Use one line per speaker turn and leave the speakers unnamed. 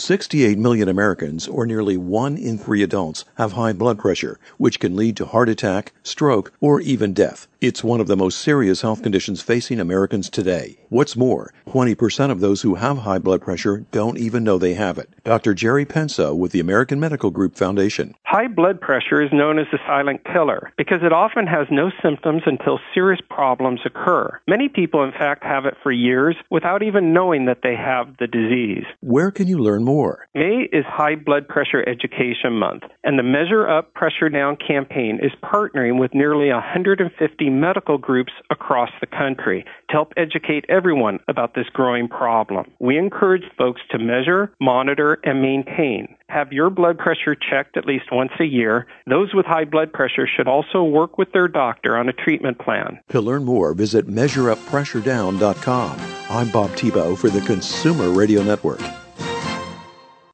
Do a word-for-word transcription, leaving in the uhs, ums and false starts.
sixty-eight million Americans, or nearly one in three adults, have high blood pressure, which can lead to heart attack, stroke, or even death. It's one of the most serious health conditions facing Americans today. What's more, twenty percent of those who have high blood pressure don't even know they have it. Doctor Jerry Pensa with the American Medical Group Foundation.
High blood pressure is known as the silent killer because it often has no symptoms until serious problems occur. Many people, in fact, have it for years without even knowing that they have the disease.
Where can you learn more?
May is High Blood Pressure Education Month, and the Measure Up, Pressure Down campaign is partnering with nearly one hundred fifty medical groups across the country to help educate everyone about this growing problem. We encourage folks to measure, monitor, and maintain. Have your blood pressure checked at least once a year. Those with high blood pressure should also work with their doctor on a treatment plan.
To learn more, visit measure up pressure down dot com. I'm Bob Tebow for the Consumer Radio Network.